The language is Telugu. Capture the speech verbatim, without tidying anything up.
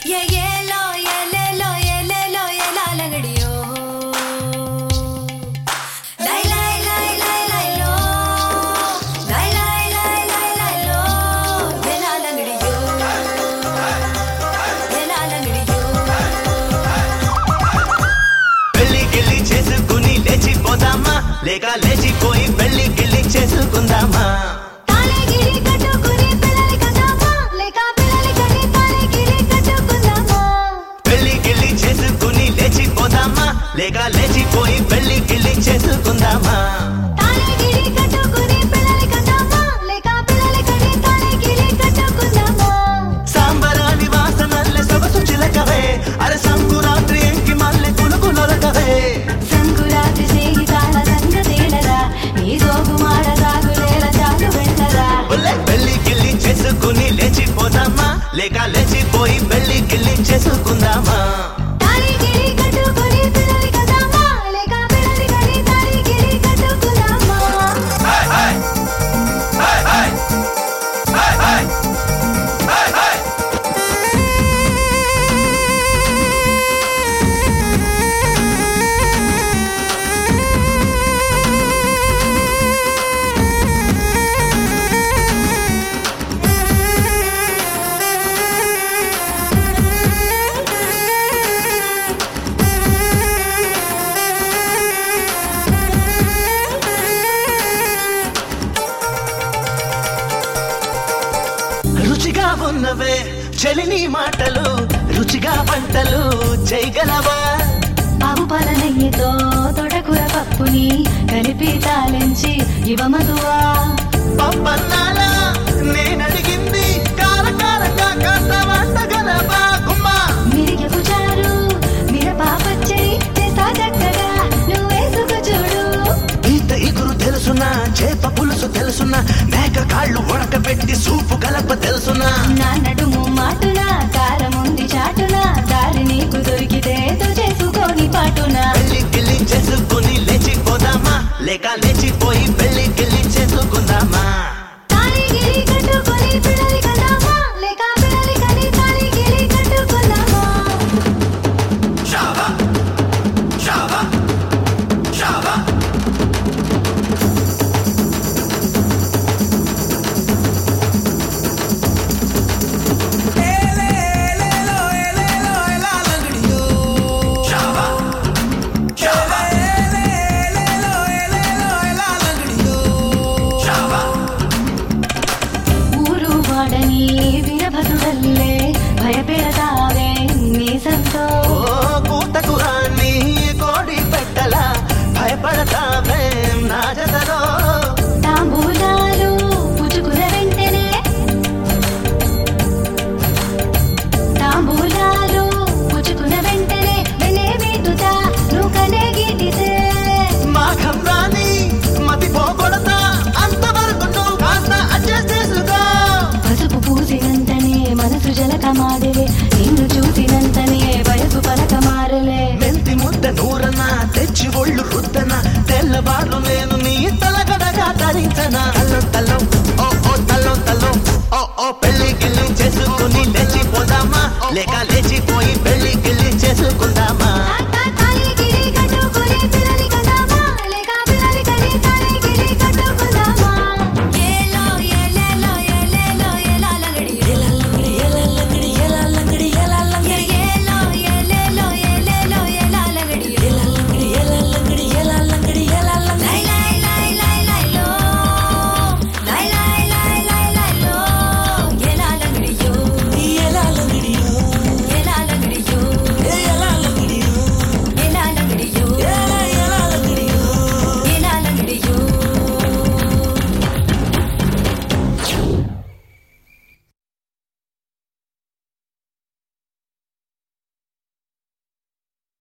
లేక లేచిపోయి పెళ్లి గిల్లి చేసుకుందామా పెళ్లి గిల్లి చేసుకుని లేచిపోదామా లేక లేచిపోయి పెళ్లి గిల్లి చేసుకుందామా సాంబరాని వాసనల్లే సొగసు చిలకవే అరే సంకురాత్రి ఎంకి మల్లె కులుకు నొలకవే పెళ్లి గిల్లి చేసుకుని లేచిపోదామా లేక లేచిపోయి పెళ్లి గిల్లి చేసుకుందామా రుచిగా ఉన్నవే చెలిని మాటలు రుచిగా పంటలు చేయగలవా ఆవు పాల నెయ్యితో తొడకూర పప్పుని కలిపి తాలించి ఇవ్వమదువా పప్పన్నాలా నేనడిగింది కారకారగా కాస్త వండగలవా గుమ్మా మిరిగపు చారు మిరపా పచ్చడి చేస్తా చక్కగా నువ్వేసుకు చూడు ఈత ఇగురు తెలుసునా చేప పులుసు తెలుసునా మేక కాళ్ళు ఉడకబెట్టి సూపు కలప తెలుసునా నా నడుము మాటునా కారముంది చాటునా దారి నీకు దొరికితే చేసుకొని పాటునా పెళ్లి గిల్లి చేసుకుని లేచిపోదామా లేక లేచిపోయి పెళ్లి గిల్లి చేసుకుందామా తాళి గిలి కట్టుకొని పిడలి కదామా లేక పిడలి కని తాళి గిలి కట్టుకుందామా షాబా షాబా షాబా ఊరు వాడని వీరభద్రుడల్లే భయపెడతావే మీసంతో కూతకు రాని కోడి పెట్టల భయపడతావే నా జతలో తాంబూలాలు పుచ్చుకున్న వెంటనే తాంబూలాలు పుచ్చుకున్న వెంటనే వెనే వీటుతా నువ్వు కనే గీటితే మాఘం రాని మతి పోగొడతా అంతవరకు నువ్వు కాస్త అడ్జస్ట్ చేసుకో పసుపు పూసినంతనే మనసు జలక మాదిలే నిన్ను చూసినంతనే వయసు పలక మారలే మెంతి ముద్ద నూరన తెచ్చి ఒళ్ళు రుద్దన తెల్లవాళ్ళు నేను నీ తలగడగా తరించనా తల్లం తల్లం ఓ ఓ తల్లం తల్లం ఓ ఓ పెళ్లి గిల్లి చేసుకుని లేచిపోదామా లేక లేచిపోయి పెళ్లి గిల్లి చేసుకుందామా